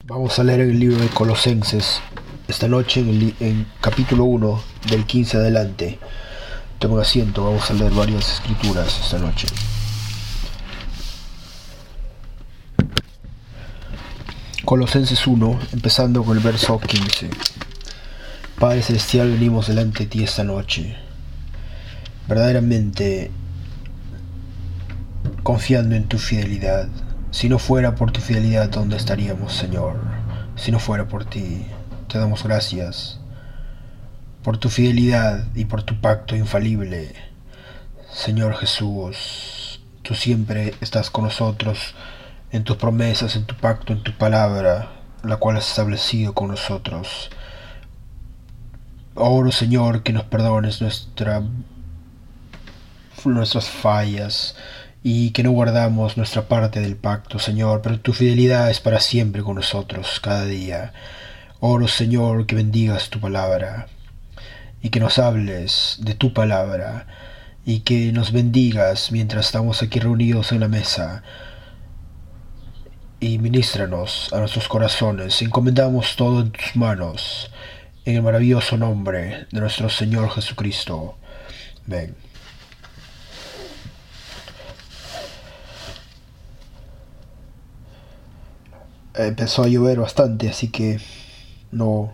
Vamos a leer el libro de Colosenses esta noche en capítulo 1 del 15 adelante. Tomen asiento, vamos a leer varias escrituras esta noche. Colosenses 1, empezando con el verso 15. Padre Celestial, venimos delante de ti esta noche, verdaderamente confiando en tu fidelidad. Si no fuera por tu fidelidad, ¿dónde estaríamos, Señor? Si no fuera por ti, te damos gracias por tu fidelidad y por tu pacto infalible. Señor Jesús, tú siempre estás con nosotros en tus promesas, en tu pacto, en tu palabra, la cual has establecido con nosotros. Oro, Señor, que nos perdones nuestras fallas y que no guardamos nuestra parte del pacto, Señor, pero tu fidelidad es para siempre con nosotros, cada día. Oro, Señor, que bendigas tu palabra y que nos hables de tu palabra y que nos bendigas mientras estamos aquí reunidos en la mesa, y ministranos a nuestros corazones. Encomendamos todo en tus manos, en el maravilloso nombre de nuestro Señor Jesucristo. Amén. Empezó a llover bastante, así que no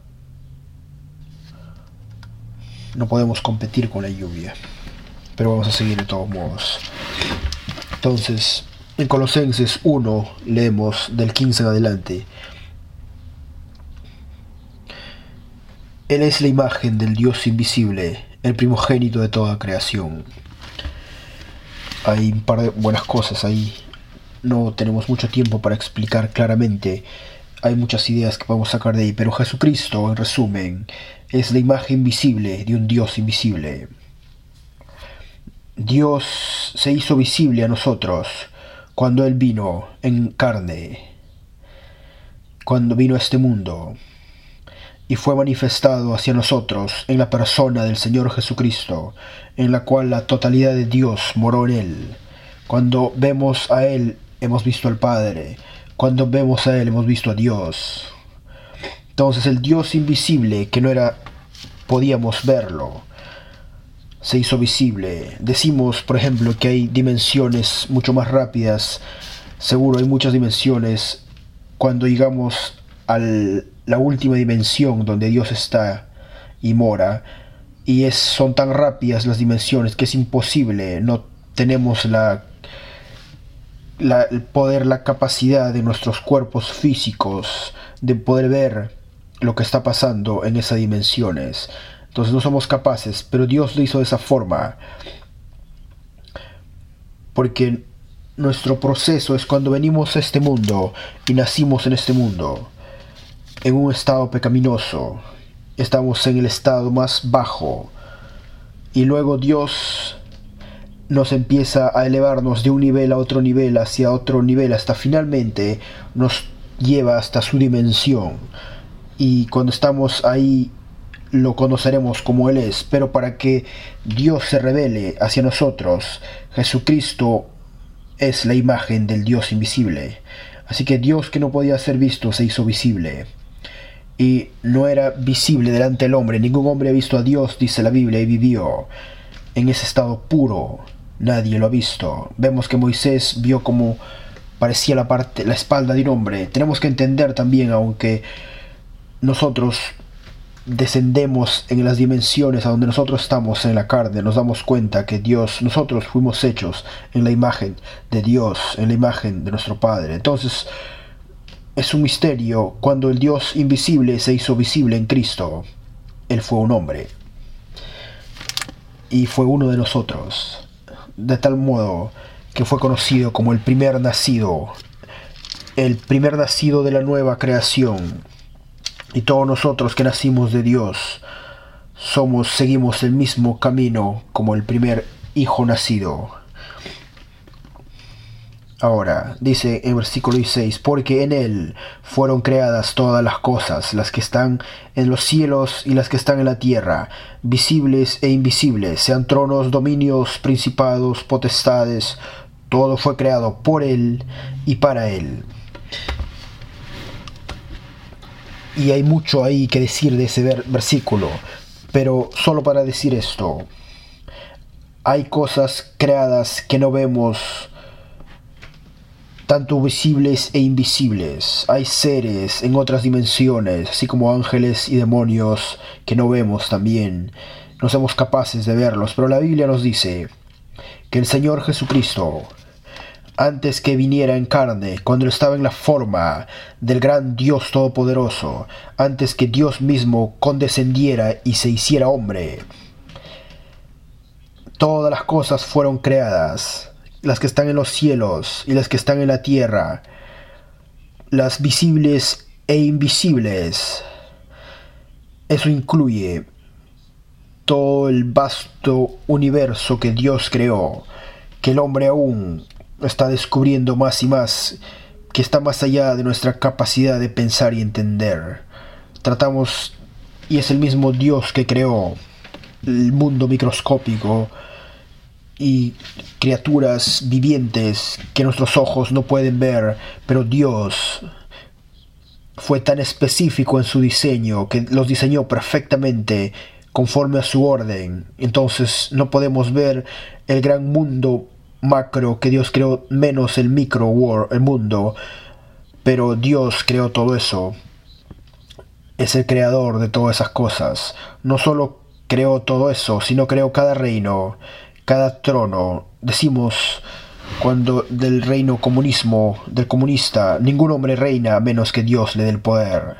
podemos competir con la lluvia, pero vamos a seguir de todos modos. Entonces, en Colosenses 1 leemos del 15 en adelante. Él es la imagen del Dios invisible, el primogénito de toda creación. Hay un par de buenas cosas ahí. No tenemos mucho tiempo para explicar claramente. Hay muchas ideas que podemos sacar de ahí, pero Jesucristo, en resumen, es la imagen visible de un Dios invisible. Dios se hizo visible a nosotros cuando Él vino en carne, cuando vino a este mundo, y fue manifestado hacia nosotros en la persona del Señor Jesucristo, en la cual la totalidad de Dios moró en Él. Cuando vemos a Él, hemos visto al Padre. Cuando vemos a Él, hemos visto a Dios. Entonces el Dios invisible, que no podíamos verlo, se hizo visible. Decimos, por ejemplo, que hay dimensiones mucho más rápidas. Seguro hay muchas dimensiones. Cuando llegamos a la última dimensión donde Dios está y mora, y son tan rápidas las dimensiones que es imposible. No tenemos el poder, la capacidad de nuestros cuerpos físicos de poder ver lo que está pasando en esas dimensiones. Entonces no somos capaces, pero Dios lo hizo de esa forma, porque nuestro proceso es cuando venimos a este mundo y nacimos en este mundo en un estado pecaminoso. Estamos en el estado más bajo, y luego Dios nos empieza a elevarnos de un nivel a otro nivel, hacia otro nivel, hasta finalmente nos lleva hasta su dimensión. Y cuando estamos ahí, lo conoceremos como Él es. Pero para que Dios se revele hacia nosotros, Jesucristo es la imagen del Dios invisible. Así que Dios, que no podía ser visto, se hizo visible. Y no era visible delante del hombre. Ningún hombre ha visto a Dios, dice la Biblia, y vivió en ese estado puro. Nadie lo ha visto. Vemos que Moisés vio como parecía la espalda de un hombre. Tenemos que entender también, aunque nosotros descendemos en las dimensiones a donde nosotros estamos en la carne, nos damos cuenta que nosotros fuimos hechos en la imagen de Dios, en la imagen de nuestro Padre. Entonces es un misterio cuando el Dios invisible se hizo visible en Cristo. Él fue un hombre y fue uno de nosotros, de tal modo que fue conocido como el primer nacido de la nueva creación. Y todos nosotros que nacimos de Dios seguimos el mismo camino como el primer hijo nacido. Ahora, dice en versículo 16, porque en Él fueron creadas todas las cosas, las que están en los cielos y las que están en la tierra, visibles e invisibles, sean tronos, dominios, principados, potestades, todo fue creado por Él y para Él. y hay mucho ahí que decir de ese versículo, pero solo para decir esto: hay cosas creadas que no vemos, tanto visibles e invisibles. Hay seres en otras dimensiones, así como ángeles y demonios que no vemos también. No somos capaces de verlos, pero la Biblia nos dice que el Señor Jesucristo, antes que viniera en carne, cuando estaba en la forma del gran Dios Todopoderoso, antes que Dios mismo condescendiera y se hiciera hombre, todas las cosas fueron creadas, las que están en los cielos y las que están en la tierra, las visibles e invisibles. Eso incluye todo el vasto universo que Dios creó, que el hombre aún está descubriendo más y más, que está más allá de nuestra capacidad de pensar y entender. Tratamos, y es el mismo Dios que creó el mundo microscópico y criaturas vivientes que nuestros ojos no pueden ver, pero Dios fue tan específico en su diseño que los diseñó perfectamente conforme a su orden. Entonces no podemos ver el gran mundo macro que Dios creó, menos el micro world, el mundo, pero Dios creó todo eso. Es el creador de todas esas cosas. No solo creó todo eso, sino creó cada reino, cada trono. Decimos, cuando del reino comunismo, del comunista, ningún hombre reina a menos que Dios le dé el poder.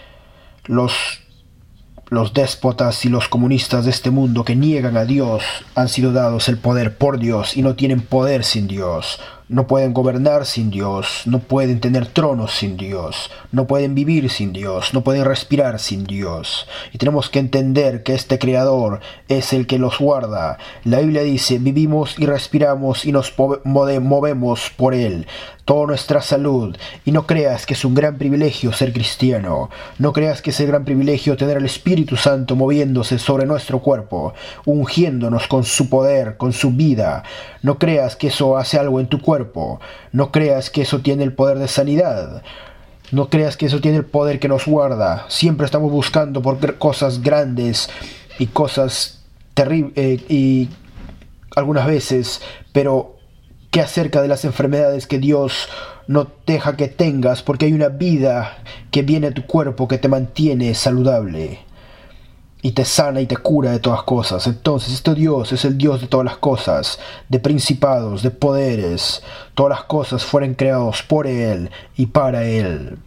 Los déspotas y los comunistas de este mundo que niegan a Dios han sido dados el poder por Dios y no tienen poder sin Dios. No pueden gobernar sin Dios, no pueden tener tronos sin Dios, no pueden vivir sin Dios, no pueden respirar sin Dios. Y tenemos que entender que este Creador es el que los guarda. La Biblia dice: vivimos y respiramos y nos movemos por Él. Toda nuestra salud. Y no creas que es un gran privilegio ser cristiano. No creas que es el gran privilegio tener el Espíritu Santo moviéndose sobre nuestro cuerpo, ungiéndonos con su poder, con su vida. No creas que eso hace algo en tu cuerpo. No creas que eso tiene el poder de sanidad. No creas que eso tiene el poder que nos guarda. Siempre estamos buscando por cosas grandes y cosas terribles y algunas veces, pero ¿qué acerca de las enfermedades que Dios no deja que tengas? Porque hay una vida que viene a tu cuerpo que te mantiene saludable y te sana y te cura de todas cosas. Entonces este Dios es el Dios de todas las cosas, de principados, de poderes. Todas las cosas fueron creadas por Él y para Él.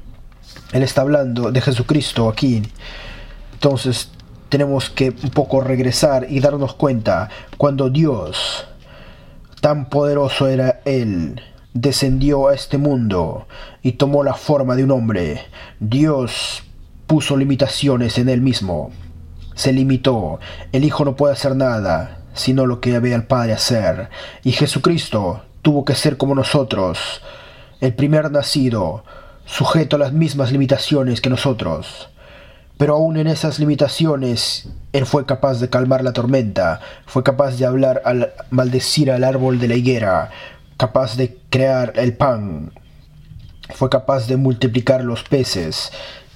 Él está hablando de Jesucristo aquí. Entonces tenemos que un poco regresar y darnos cuenta cuando Dios, tan poderoso era Él, descendió a este mundo y tomó la forma de un hombre. Dios puso limitaciones en Él mismo. Se limitó. El Hijo no puede hacer nada sino lo que ve al Padre hacer. Y Jesucristo tuvo que ser como nosotros, el primer nacido, sujeto a las mismas limitaciones que nosotros. Pero aún en esas limitaciones, Él fue capaz de calmar la tormenta, fue capaz de hablar al maldecir al árbol de la higuera, capaz de crear el pan, fue capaz de multiplicar los peces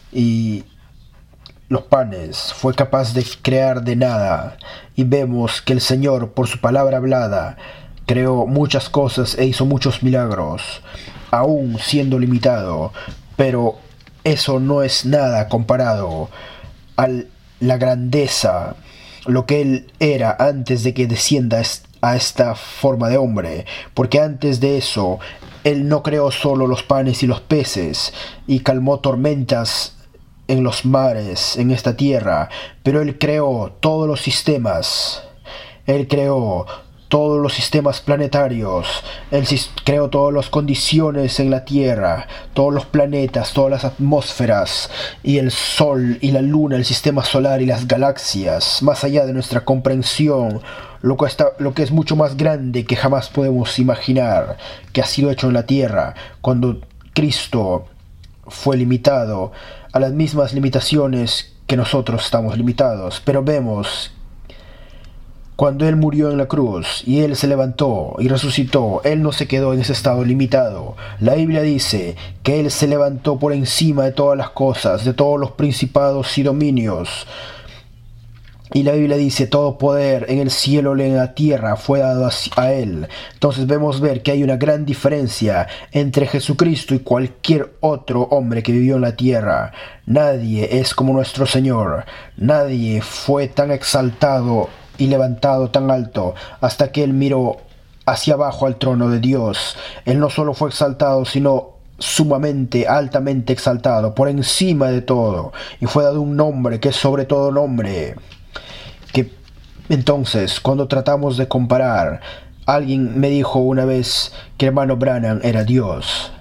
y los panes, fue capaz de crear de nada. Y vemos que el Señor, por su palabra hablada, creó muchas cosas e hizo muchos milagros, aún siendo limitado, pero eso no es nada comparado a la grandeza, lo que Él era antes de que descienda a esta forma de hombre. Porque antes de eso, Él no creó solo los panes y los peces y calmó tormentas en los mares, en esta tierra, pero Él creó todos los sistemas. Él creó todos los sistemas planetarios. Él creó todas las condiciones en la Tierra, todos los planetas, todas las atmósferas, y el Sol y la Luna, el sistema solar y las galaxias, más allá de nuestra comprensión, lo que es mucho más grande que jamás podemos imaginar, que ha sido hecho en la Tierra, cuando Cristo fue limitado a las mismas limitaciones que nosotros estamos limitados. Pero vemos Cuando Él murió en la cruz y Él se levantó y resucitó, Él no se quedó en ese estado limitado. La Biblia dice que Él se levantó por encima de todas las cosas, de todos los principados y dominios. Y la Biblia dice, todo poder en el cielo y en la tierra fue dado a Él. Entonces ver que hay una gran diferencia entre Jesucristo y cualquier otro hombre que vivió en la tierra. Nadie es como nuestro Señor. Nadie fue tan exaltado y levantado tan alto hasta que Él miró hacia abajo al trono de Dios. Él no solo fue exaltado, sino sumamente, altamente exaltado, por encima de todo. Y fue dado un nombre que es sobre todo nombre. Entonces, cuando tratamos de comparar, alguien me dijo una vez que el hermano Branham era Dios.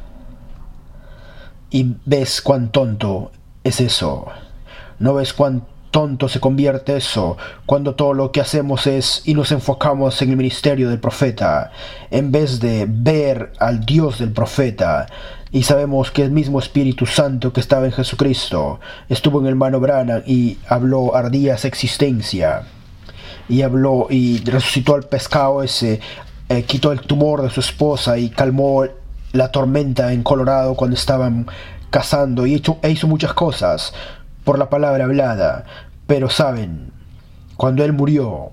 Y ves cuán tonto es eso. ¿No ves cuán tonto se convierte eso cuando todo lo que hacemos es y nos enfocamos en el ministerio del profeta, en vez de ver al Dios del profeta? Y sabemos que el mismo Espíritu Santo que estaba en Jesucristo estuvo en el hermano Branham y habló ardías existencia. Y habló y resucitó al pescado ese, quitó el tumor de su esposa y calmó la tormenta en Colorado cuando estaban cazando, y hizo muchas cosas por la palabra hablada. Pero saben, cuando Él murió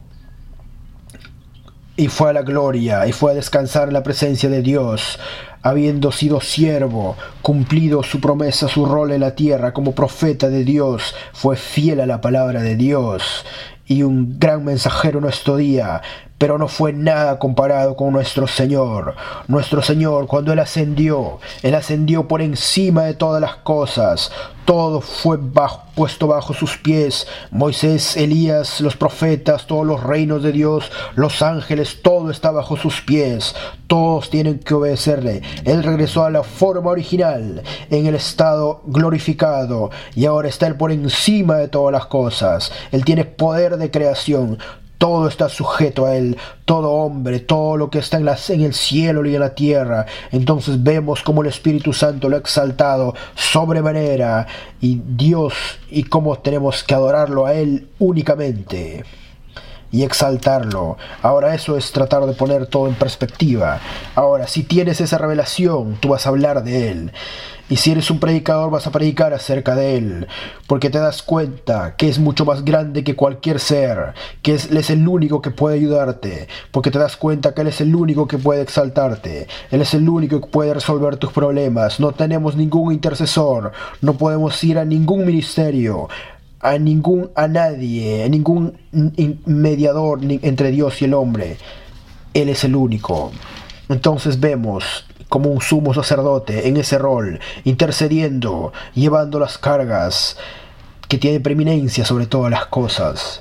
y fue a la gloria y fue a descansar en la presencia de Dios, habiendo sido siervo, cumplido su promesa, su rol en la tierra como profeta de Dios, fue fiel a la palabra de Dios y un gran mensajero nuestro día, pero no fue nada comparado con nuestro Señor. Nuestro Señor, cuando Él ascendió por encima de todas las cosas. Todo fue puesto bajo sus pies. Moisés, Elías, los profetas, todos los reinos de Dios, los ángeles, todo está bajo sus pies. Todos tienen que obedecerle. Él regresó a la forma original, en el estado glorificado, y ahora está Él por encima de todas las cosas. Él tiene poder de creación. Todo está sujeto a Él, todo hombre, todo lo que está en el cielo y en la tierra. Entonces vemos como el Espíritu Santo lo ha exaltado sobremanera, y Dios, y cómo tenemos que adorarlo a Él únicamente y exaltarlo. Ahora eso es tratar de poner todo en perspectiva. Ahora, si tienes esa revelación, tú vas a hablar de Él. Y si eres un predicador, vas a predicar acerca de Él, porque te das cuenta que es mucho más grande que cualquier ser, que Él es el único que puede ayudarte, porque te das cuenta que Él es el único que puede exaltarte, Él es el único que puede resolver tus problemas. No tenemos ningún intercesor, no podemos ir a ningún ministerio, a nadie, a ningún mediador entre Dios y el hombre. Él es el único. Entonces vemos como un sumo sacerdote en ese rol, intercediendo, llevando las cargas, que tiene preeminencia sobre todas las cosas.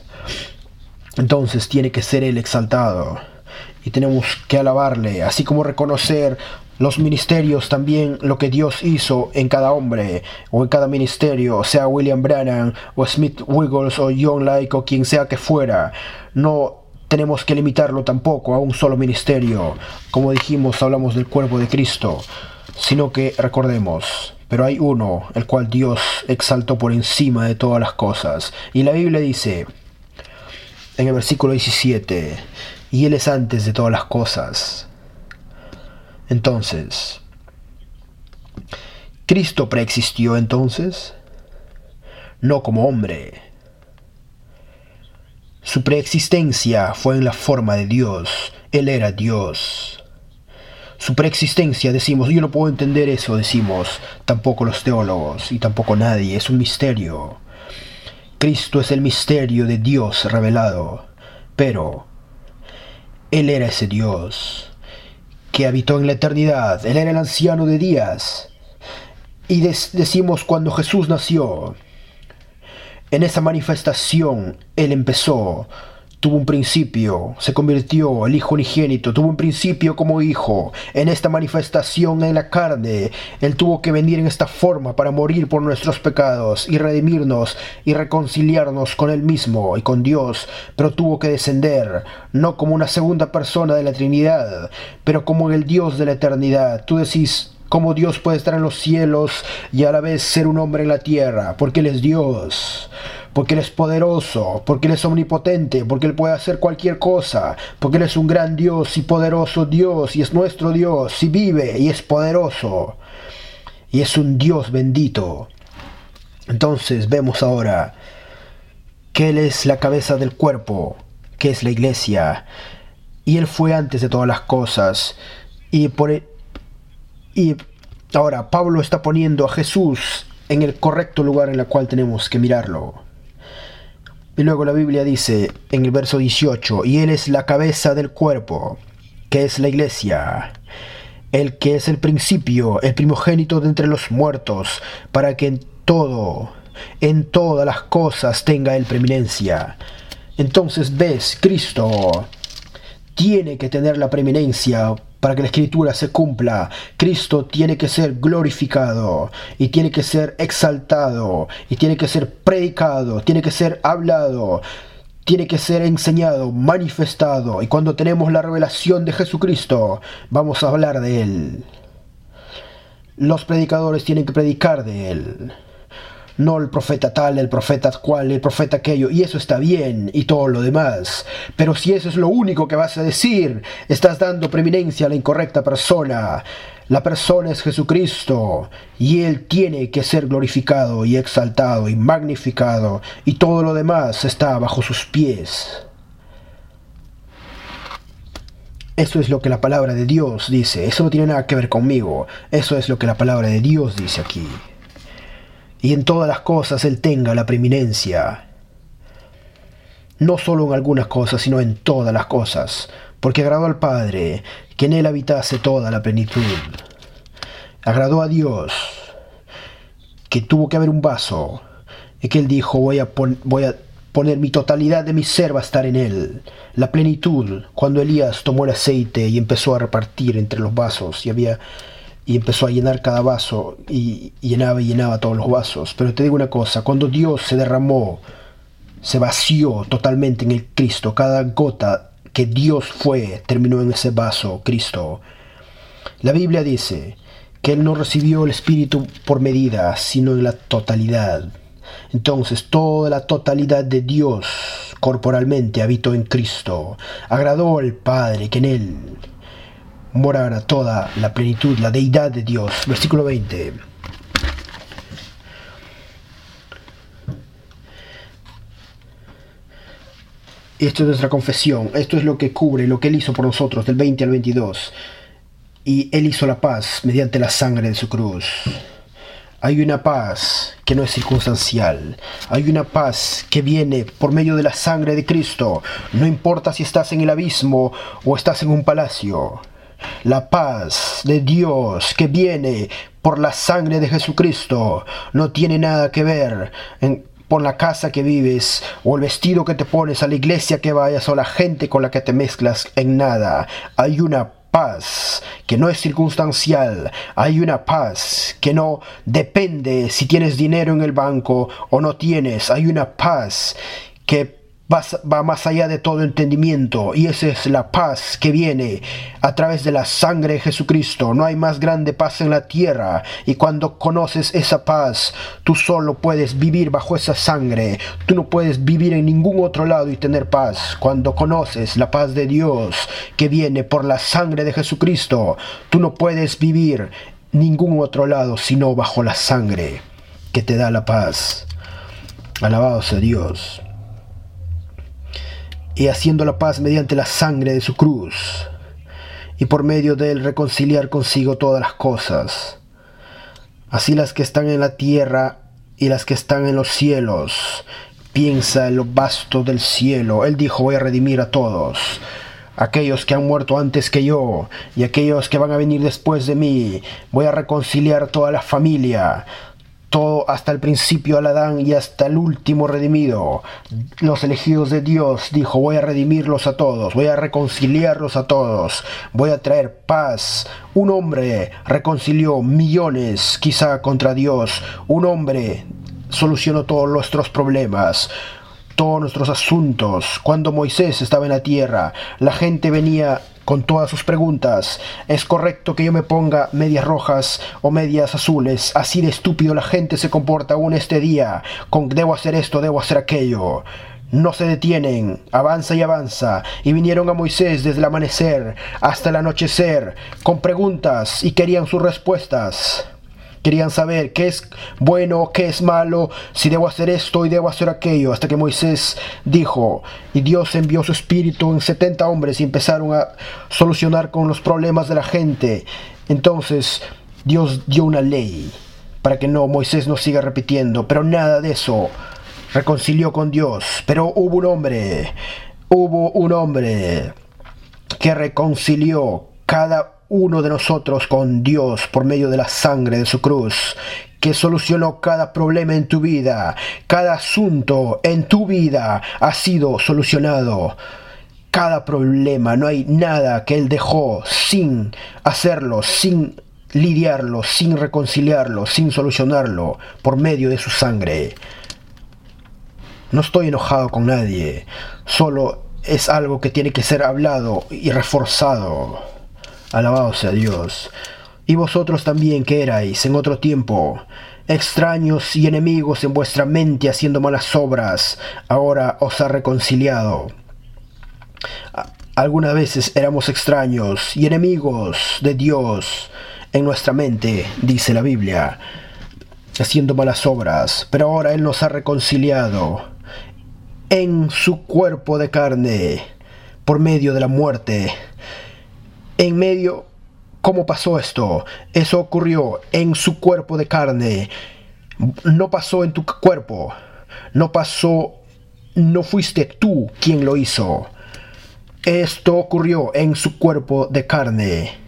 Entonces tiene que ser Él exaltado, y tenemos que alabarle, así como reconocer los ministerios también, lo que Dios hizo en cada hombre o en cada ministerio, sea William Branham o Smith Wiggles o John Lake o quien sea que fuera. No tenemos que limitarlo tampoco a un solo ministerio. Como dijimos, hablamos del cuerpo de Cristo, sino que recordemos, pero hay uno, el cual Dios exaltó por encima de todas las cosas. Y la Biblia dice, en el versículo 17, y Él es antes de todas las cosas. Entonces, ¿Cristo preexistió entonces? No como hombre. Su preexistencia fue en la forma de Dios. Él era Dios. Su preexistencia, decimos, yo no puedo entender eso, decimos, tampoco los teólogos y tampoco nadie, es un misterio. Cristo es el misterio de Dios revelado, pero Él era ese Dios que habitó en la eternidad. Él era el anciano de días. Y decimos, cuando Jesús nació, en esa manifestación Él empezó, tuvo un principio, se convirtió el Hijo unigénito, tuvo un principio como hijo. En esta manifestación en la carne, Él tuvo que venir en esta forma para morir por nuestros pecados y redimirnos y reconciliarnos con Él mismo y con Dios, pero tuvo que descender, no como una segunda persona de la Trinidad, pero como el Dios de la eternidad. Tú decís, ¿cómo Dios puede estar en los cielos y a la vez ser un hombre en la tierra? Porque Él es Dios. porque Él es poderoso, porque Él es omnipotente, porque Él puede hacer cualquier cosa, porque Él es un gran Dios y poderoso Dios, y es nuestro Dios, y vive, y es poderoso, y es un Dios bendito. Entonces vemos ahora que Él es la cabeza del cuerpo, que es la iglesia, y Él fue antes de todas las cosas, y ahora Pablo está poniendo a Jesús en el correcto lugar en el cual tenemos que mirarlo. Y luego la Biblia dice en el verso 18, y Él es la cabeza del cuerpo, que es la iglesia, el que es el principio, el primogénito de entre los muertos, para que en todas las cosas tenga Él preeminencia. Entonces ves, Cristo tiene que tener la preeminencia para que la escritura se cumpla. Cristo tiene que ser glorificado, y tiene que ser exaltado, y tiene que ser predicado, tiene que ser hablado, tiene que ser enseñado, manifestado. Y cuando tenemos la revelación de Jesucristo, vamos a hablar de Él. Los predicadores tienen que predicar de Él, no el profeta tal, el profeta cual, el profeta aquello, y eso está bien, y todo lo demás. Pero si eso es lo único que vas a decir, estás dando preeminencia a la incorrecta persona. La persona es Jesucristo, y Él tiene que ser glorificado y exaltado y magnificado, y todo lo demás está bajo sus pies. Eso es lo que la palabra de Dios dice. Eso no tiene nada que ver conmigo. Eso es lo que la palabra de Dios dice aquí. Y en todas las cosas Él tenga la preeminencia. No solo en algunas cosas, sino en todas las cosas. Porque agradó al Padre que en Él habitase toda la plenitud. Agradó a Dios que tuvo que haber un vaso, y que Él dijo, voy a poner mi totalidad de mi ser, va a estar en Él. La plenitud, cuando Elías tomó el aceite y empezó a repartir entre los vasos, y empezó a llenar cada vaso, y llenaba todos los vasos. Pero te digo una cosa, cuando Dios se derramó, se vació totalmente en el Cristo. Cada gota que Dios terminó en ese vaso, Cristo. La Biblia dice que Él no recibió el Espíritu por medida, sino en la totalidad. Entonces toda la totalidad de Dios corporalmente habitó en Cristo. Agradó al Padre que en Él morara toda la plenitud, la deidad de Dios. Versículo 20. Esto es nuestra confesión. Esto es lo que cubre lo que Él hizo por nosotros, del 20 al 22. Y Él hizo la paz mediante la sangre de su cruz. Hay una paz que no es circunstancial. Hay una paz que viene por medio de la sangre de Cristo. No importa si estás en el abismo o estás en un palacio. La paz de Dios que viene por la sangre de Jesucristo no tiene nada que ver por la casa que vives, o el vestido que te pones, a la iglesia que vayas, o la gente con la que te mezclas, en nada. Hay una paz que no es circunstancial. Hay una paz que no depende si tienes dinero en el banco o no tienes. Hay una paz que va más allá de todo entendimiento, y esa es la paz que viene a través de la sangre de Jesucristo. No hay más grande paz en la tierra, y cuando conoces esa paz, tú solo puedes vivir bajo esa sangre. Tú no puedes vivir en ningún otro lado y tener paz. Cuando conoces la paz de Dios que viene por la sangre de Jesucristo, tú no puedes vivir ningún otro lado sino bajo la sangre que te da la paz. Alabado sea Dios. Y haciendo la paz mediante la sangre de su cruz, y por medio de él reconciliar consigo todas las cosas, así las que están en la tierra y las que están en los cielos. Piensa en lo vasto del cielo. Él dijo, voy a redimir a todos, aquellos que han muerto antes que yo y aquellos que van a venir después de mí. Voy a reconciliar toda la familia, todo, hasta el principio al Adán y hasta el último redimido. Los elegidos de Dios, dijo, voy a redimirlos a todos, voy a reconciliarlos a todos, voy a traer paz. Un hombre reconcilió millones quizá contra Dios. Un hombre solucionó todos nuestros problemas, todos nuestros asuntos. Cuando Moisés estaba en la tierra, la gente venía con todas sus preguntas. ¿Es correcto que yo me ponga medias rojas o medias azules? Así de estúpido la gente se comporta aún este día, con debo hacer esto, debo hacer aquello. No se detienen, avanza y avanza, y vinieron a Moisés desde el amanecer hasta el anochecer, con preguntas, y querían sus respuestas. Querían saber qué es bueno, qué es malo, si debo hacer esto y debo hacer aquello, hasta que Moisés dijo, y Dios envió su espíritu en 70 hombres y empezaron a solucionar con los problemas de la gente. Entonces Dios dio una ley para que Moisés no siga repitiendo, pero nada de eso. Reconcilió con Dios, pero hubo un hombre que reconcilió cada uno de nosotros con Dios por medio de la sangre de su cruz, que solucionó cada problema en tu vida, cada asunto en tu vida ha sido solucionado. Cada problema, no hay nada que Él dejó sin hacerlo, sin lidiarlo, sin reconciliarlo, sin solucionarlo por medio de su sangre. No estoy enojado con nadie, solo es algo que tiene que ser hablado y reforzado. Alabado sea Dios. Y vosotros también que erais en otro tiempo extraños y enemigos en vuestra mente haciendo malas obras, ahora os ha reconciliado. Algunas veces éramos extraños y enemigos de Dios en nuestra mente, dice la Biblia, haciendo malas obras, pero ahora Él nos ha reconciliado en su cuerpo de carne por medio de la muerte. ¿Cómo pasó esto? Eso ocurrió en su cuerpo de carne. No pasó en tu cuerpo. No fuiste tú quien lo hizo. Esto ocurrió en su cuerpo de carne.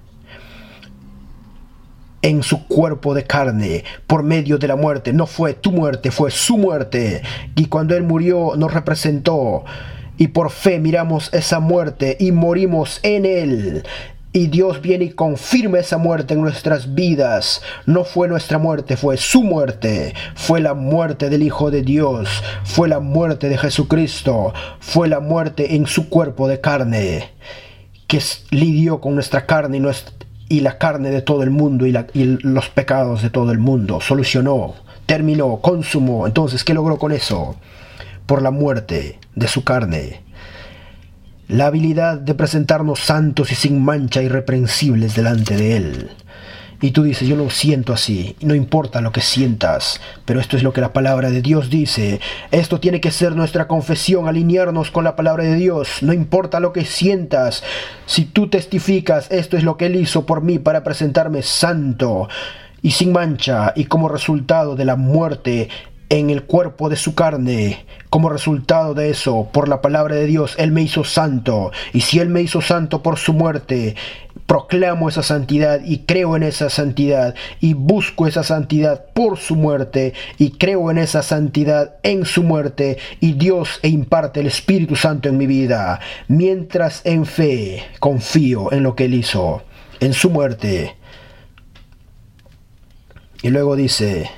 En su cuerpo de carne, por medio de la muerte. No fue tu muerte, fue su muerte. Y cuando Él murió, nos representó. Y por fe miramos esa muerte y morimos en Él. Y Dios viene y confirma esa muerte en nuestras vidas. No fue nuestra muerte, fue su muerte. Fue la muerte del Hijo de Dios. Fue la muerte de Jesucristo. Fue la muerte en su cuerpo de carne, que lidió con nuestra carne y la carne de todo el mundo y los pecados de todo el mundo. Solucionó, terminó, consumó. Entonces, ¿qué logró con eso? Por la muerte de su carne. La habilidad de presentarnos santos y sin mancha, irreprensibles delante de Él. Y tú dices, yo no siento así. No importa lo que sientas, pero esto es lo que la palabra de Dios dice. Esto tiene que ser nuestra confesión, alinearnos con la palabra de Dios. No importa lo que sientas. Si tú testificas, esto es lo que Él hizo por mí para presentarme santo y sin mancha, y como resultado de la muerte en el cuerpo de su carne, como resultado de eso, por la palabra de Dios, Él me hizo santo. Y si Él me hizo santo por su muerte, proclamo esa santidad y creo en esa santidad y busco esa santidad por su muerte y creo en esa santidad en su muerte, y Dios imparte el Espíritu Santo en mi vida, mientras en fe confío en lo que Él hizo, en su muerte. Y luego dice,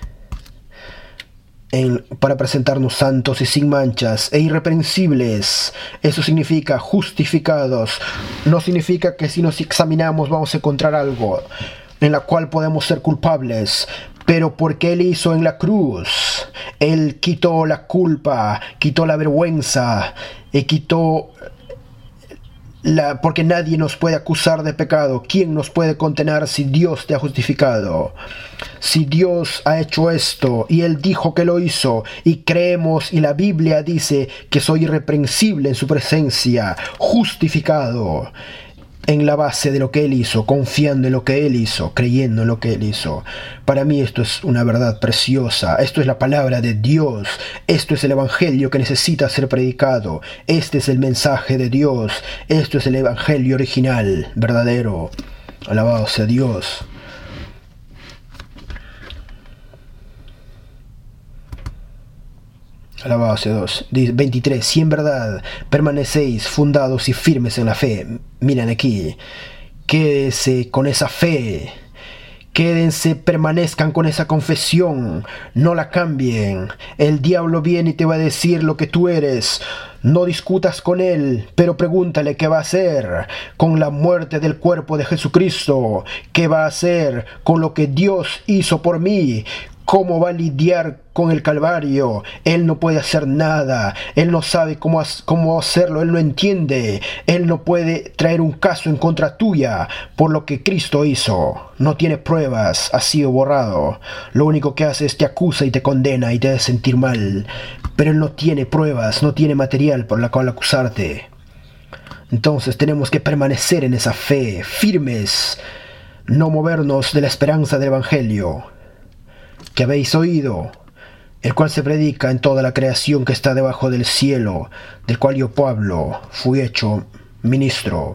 para presentarnos santos y sin manchas e irreprensibles. Eso significa justificados. No significa que si nos examinamos vamos a encontrar algo en la cual podemos ser culpables, pero porque Él hizo en la cruz, Él quitó la culpa, quitó la vergüenza, y quitó porque nadie nos puede acusar de pecado. ¿Quién nos puede condenar si Dios te ha justificado? Si Dios ha hecho esto y Él dijo que lo hizo, y creemos, y la Biblia dice que soy irreprensible en su presencia, justificado en la base de lo que Él hizo, confiando en lo que Él hizo, creyendo en lo que Él hizo. Para mí esto es una verdad preciosa. Esto es la palabra de Dios. Esto es el evangelio que necesita ser predicado. Este es el mensaje de Dios. Esto es el evangelio original, verdadero. Alabado sea Dios. Alabado sea Dios. 23. Si en verdad permanecéis fundados y firmes en la fe. Miren aquí. Quédese con esa fe Quédense, permanezcan con esa confesión, no la cambien. El diablo viene y te va a decir lo que tú eres. No discutas con él, pero pregúntale qué va a hacer con la muerte del cuerpo de Jesucristo, qué va a hacer con lo que Dios hizo por mí, cómo va a lidiar con el Calvario. Él no puede hacer nada, él no sabe cómo hacerlo, él no entiende, él no puede traer un caso en contra tuya por lo que Cristo hizo. No tiene pruebas, ha sido borrado. Lo único que hace es te acusa y te condena y te hace sentir mal, pero él no tiene pruebas, no tiene material por la cual acusarte. Entonces tenemos que permanecer en esa fe, firmes, no movernos de la esperanza del Evangelio que habéis oído, el cual se predica en toda la creación que está debajo del cielo, del cual yo, Pablo, fui hecho ministro.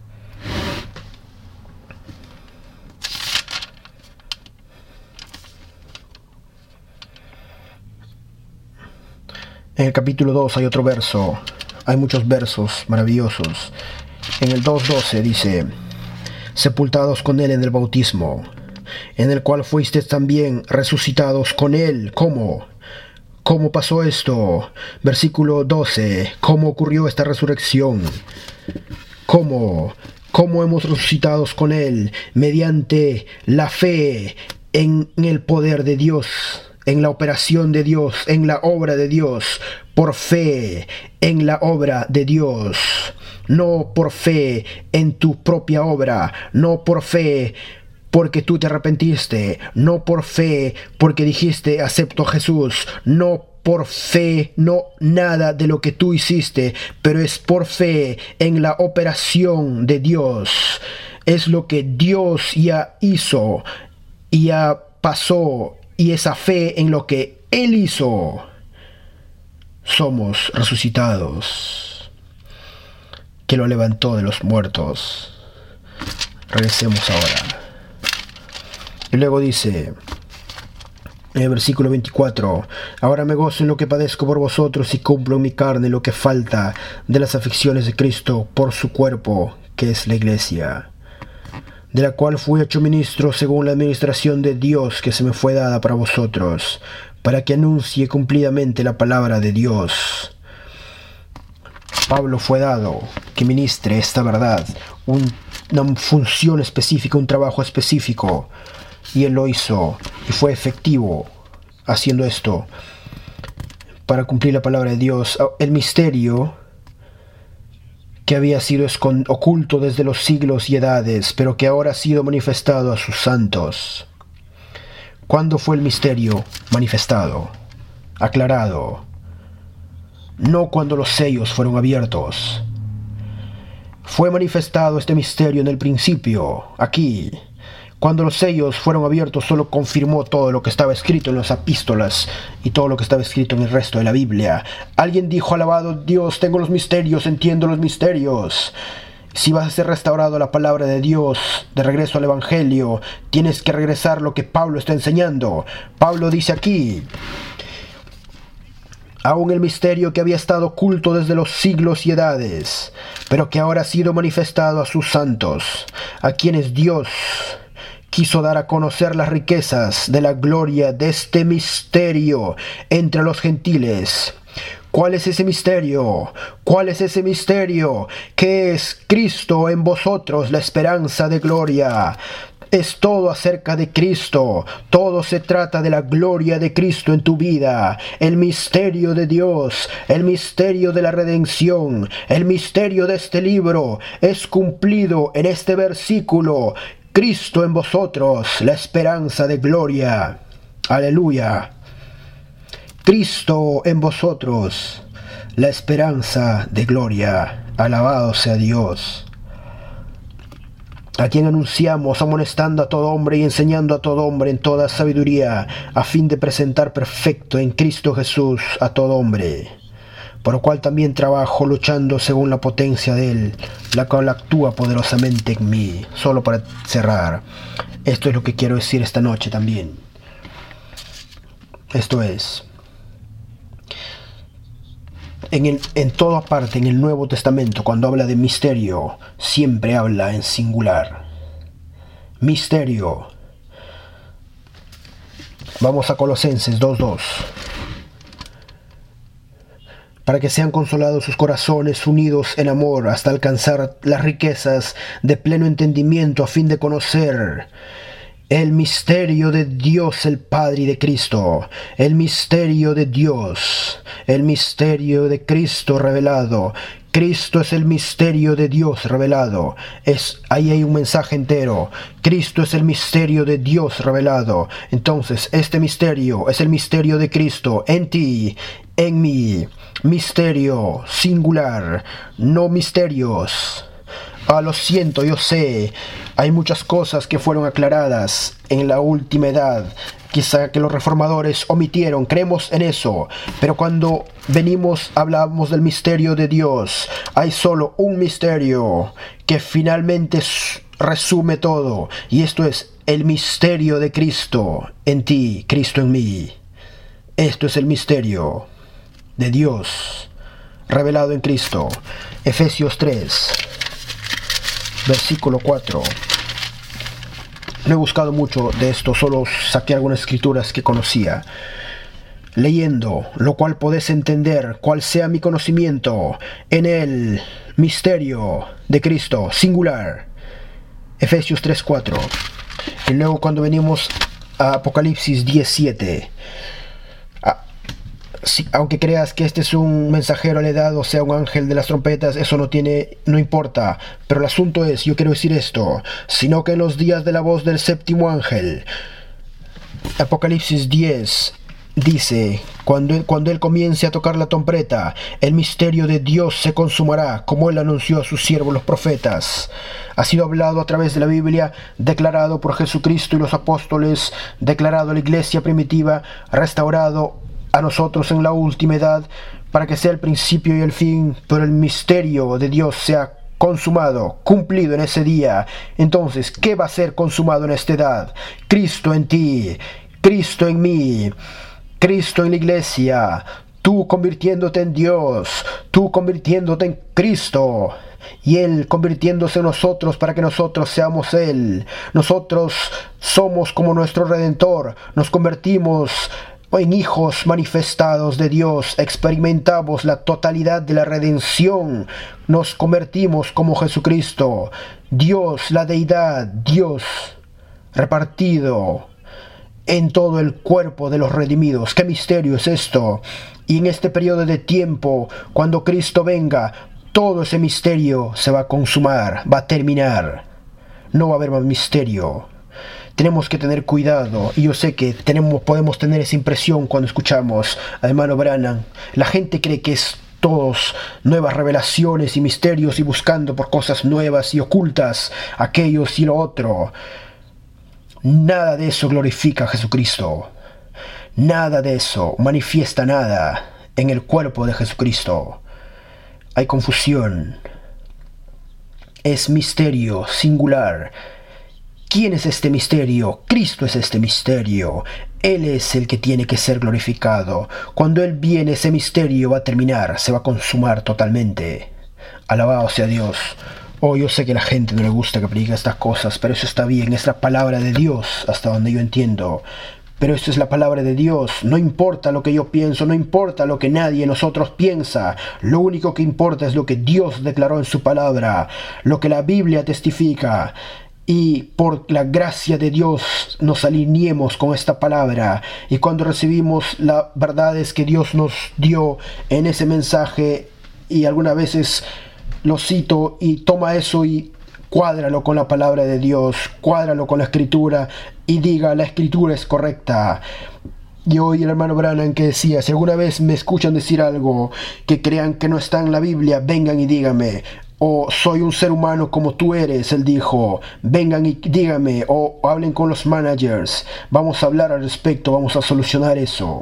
En el capítulo 2 hay otro verso, hay muchos versos maravillosos. En el 2:12 dice: sepultados con él en el bautismo, en el cual fuisteis también resucitados con él. ¿Cómo? ¿Cómo pasó esto? Versículo 12. ¿Cómo ocurrió esta resurrección? ¿Cómo? ¿Cómo hemos resucitado con él? Mediante la fe en el poder de Dios, en la operación de Dios, en la obra de Dios, por fe en la obra de Dios, no por fe en tu propia obra, no por fe porque tú te arrepentiste, no por fe porque dijiste acepto a Jesús, no por fe, no nada de lo que tú hiciste, pero es por fe en la operación de Dios. Es lo que Dios ya hizo y ya pasó, y esa fe en lo que Él hizo, somos resucitados, que lo levantó de los muertos. Regresemos ahora. Y luego dice, en el versículo 24: ahora me gozo en lo que padezco por vosotros y cumplo en mi carne lo que falta de las aflicciones de Cristo por su cuerpo, que es la iglesia, de la cual fui hecho ministro según la administración de Dios que se me fue dada para vosotros, para que anuncie cumplidamente la palabra de Dios. Pablo fue dado que ministre esta verdad, una función específica, un trabajo específico, y él lo hizo y fue efectivo haciendo esto para cumplir la palabra de Dios, el misterio que había sido oculto desde los siglos y edades, pero que ahora ha sido manifestado a sus santos. ¿Cuándo fue el misterio manifestado, aclarado? No cuando los sellos fueron abiertos. Fue manifestado este misterio en el principio, aquí. Cuando los sellos fueron abiertos, solo confirmó todo lo que estaba escrito en las epístolas y todo lo que estaba escrito en el resto de la Biblia. Alguien dijo: alabado Dios, tengo los misterios, entiendo los misterios. Si vas a ser restaurado a la palabra de Dios, de regreso al Evangelio, tienes que regresar lo que Pablo está enseñando. Pablo dice aquí: aún el misterio que había estado oculto desde los siglos y edades, pero que ahora ha sido manifestado a sus santos, a quienes Dios quiso dar a conocer las riquezas de la gloria de este misterio entre los gentiles. ¿Cuál es ese misterio? ¿Cuál es ese misterio? Que es Cristo en vosotros, la esperanza de gloria. Es todo acerca de Cristo. Todo se trata de la gloria de Cristo en tu vida. El misterio de Dios, el misterio de la redención, el misterio de este libro es cumplido en este versículo. Cristo en vosotros, la esperanza de gloria. Aleluya. Cristo en vosotros, la esperanza de gloria. Alabado sea Dios. A quien anunciamos, amonestando a todo hombre y enseñando a todo hombre en toda sabiduría, a fin de presentar perfecto en Cristo Jesús a todo hombre. Por lo cual también trabajo luchando según la potencia de Él, la cual actúa poderosamente en mí. Solo para cerrar, esto es lo que quiero decir esta noche también. Esto es, en toda parte en el Nuevo Testamento, cuando habla de misterio, siempre habla en singular. Misterio. Vamos a Colosenses 2:2. Para que sean consolados sus corazones unidos en amor hasta alcanzar las riquezas de pleno entendimiento a fin de conocer el misterio de Dios el Padre y de Cristo, el misterio de Dios, el misterio de Cristo revelado. Cristo es el misterio de Dios revelado. Ahí hay un mensaje entero. Cristo es el misterio de Dios revelado. Entonces, este misterio es el misterio de Cristo en ti, en mí. Misterio singular, no misterios. Lo siento, yo sé, hay muchas cosas que fueron aclaradas en la última edad, quizá que los reformadores omitieron, creemos en eso, pero cuando hablamos del misterio de Dios, hay solo un misterio que finalmente resume todo, y esto es el misterio de Cristo en ti, Cristo en mí. Esto es el misterio de Dios revelado en Cristo. Efesios 3. Versículo 4. No he buscado mucho de esto, solo saqué algunas escrituras que conocía. Leyendo, lo cual podés entender cuál sea mi conocimiento en el misterio de Cristo, singular. Efesios 3:4. Y luego cuando venimos a Apocalipsis 10:7. Aunque creas que este es un mensajero a la edad, o sea, un ángel de las trompetas, eso no importa. Pero el asunto es, yo quiero decir esto, sino que en los días de la voz del séptimo ángel, Apocalipsis 10 dice, cuando él comience a tocar la trompeta, el misterio de Dios se consumará, como él anunció a sus siervos los profetas. Ha sido hablado a través de la Biblia, declarado por Jesucristo y los apóstoles, declarado a la iglesia primitiva, restaurado a nosotros en la última edad, para que sea el principio y el fin, pero el misterio de Dios sea consumado, cumplido en ese día. Entonces, ¿qué va a ser consumado en esta edad? Cristo en ti, Cristo en mí, Cristo en la iglesia, tú convirtiéndote en Dios, tú convirtiéndote en Cristo, y Él convirtiéndose en nosotros para que nosotros seamos Él. Nosotros somos como nuestro Redentor, nos convertimos en hijos manifestados de Dios, experimentamos la totalidad de la redención, nos convertimos como Jesucristo, Dios, la deidad, Dios repartido en todo el cuerpo de los redimidos. ¿Qué misterio es esto? Y en este periodo de tiempo, cuando Cristo venga, todo ese misterio se va a consumar, va a terminar, no va a haber más misterio. Tenemos que tener cuidado, y yo sé que podemos tener esa impresión cuando escuchamos al hermano Branham. La gente cree que es todos nuevas revelaciones y misterios y buscando por cosas nuevas y ocultas, aquellos y lo otro. Nada de eso glorifica a Jesucristo. Nada de eso manifiesta nada en el cuerpo de Jesucristo. Hay confusión. Es misterio singular. ¿Quién es este misterio? Cristo es este misterio. Él es el que tiene que ser glorificado. Cuando Él viene, ese misterio va a terminar, se va a consumar totalmente. Alabado sea Dios. Yo sé que a la gente no le gusta que predique estas cosas, pero eso está bien, es la palabra de Dios, hasta donde yo entiendo. Pero esto es la palabra de Dios, no importa lo que yo pienso, no importa lo que nadie de nosotros piensa, lo único que importa es lo que Dios declaró en su palabra, lo que la Biblia testifica. Y por la gracia de Dios nos alineemos con esta palabra, y cuando recibimos las verdades que Dios nos dio en ese mensaje, y algunas veces lo cito y toma eso y cuádralo con la palabra de Dios, cuádralo con la escritura y diga la escritura es correcta. Y hoy el hermano Branham que decía, si alguna vez me escuchan decir algo que crean que no está en la Biblia, vengan y díganme. O soy un ser humano como tú eres, él dijo, vengan y díganme, o hablen con los managers, vamos a hablar al respecto, vamos a solucionar eso.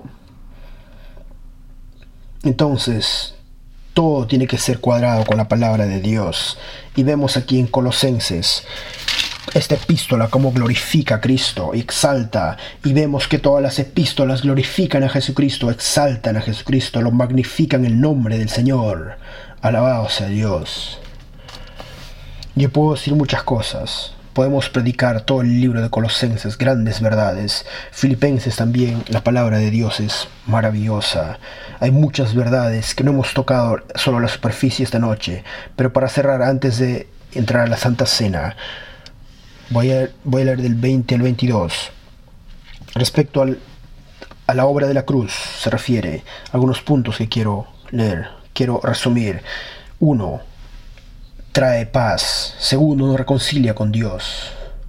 Entonces, todo tiene que ser cuadrado con la palabra de Dios. Y vemos aquí en Colosenses esta epístola como glorifica a Cristo, exalta, y vemos que todas las epístolas glorifican a Jesucristo, exaltan a Jesucristo, lo magnifican el nombre del Señor. Alabado sea Dios. Yo puedo decir muchas cosas, Podemos predicar todo el libro de Colosenses, grandes verdades. Filipenses también, la palabra de Dios es maravillosa. Hay muchas verdades que no hemos tocado, solo la superficie esta noche. Pero para cerrar, antes de entrar a la Santa Cena, voy a leer del 20 al 22. Respecto a la obra de la cruz se refiere algunos puntos que quiero leer, quiero resumir. 1. Trae paz. 2. Nos reconcilia con Dios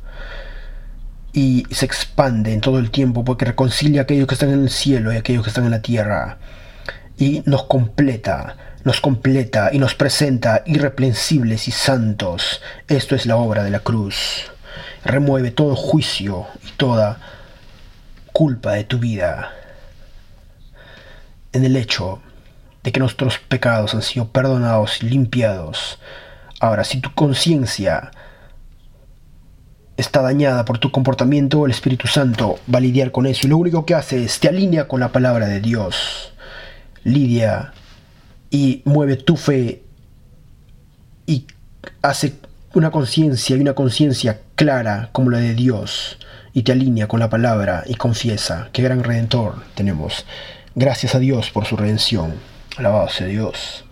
y se expande en todo el tiempo, porque reconcilia a aquellos que están en el cielo y a aquellos que están en la tierra, y nos completa y nos presenta irreprensibles y santos. Esto es la obra de la cruz. Remueve todo juicio y toda culpa de tu vida en el hecho de que nuestros pecados han sido perdonados y limpiados. Ahora, si tu conciencia está dañada por tu comportamiento, el Espíritu Santo va a lidiar con eso, y lo único que hace es te alinea con la palabra de Dios, lidia y mueve tu fe y hace una conciencia clara como la de Dios, y te alinea con la palabra y confiesa. Qué gran Redentor tenemos. Gracias a Dios por su redención. Alabado sea Dios.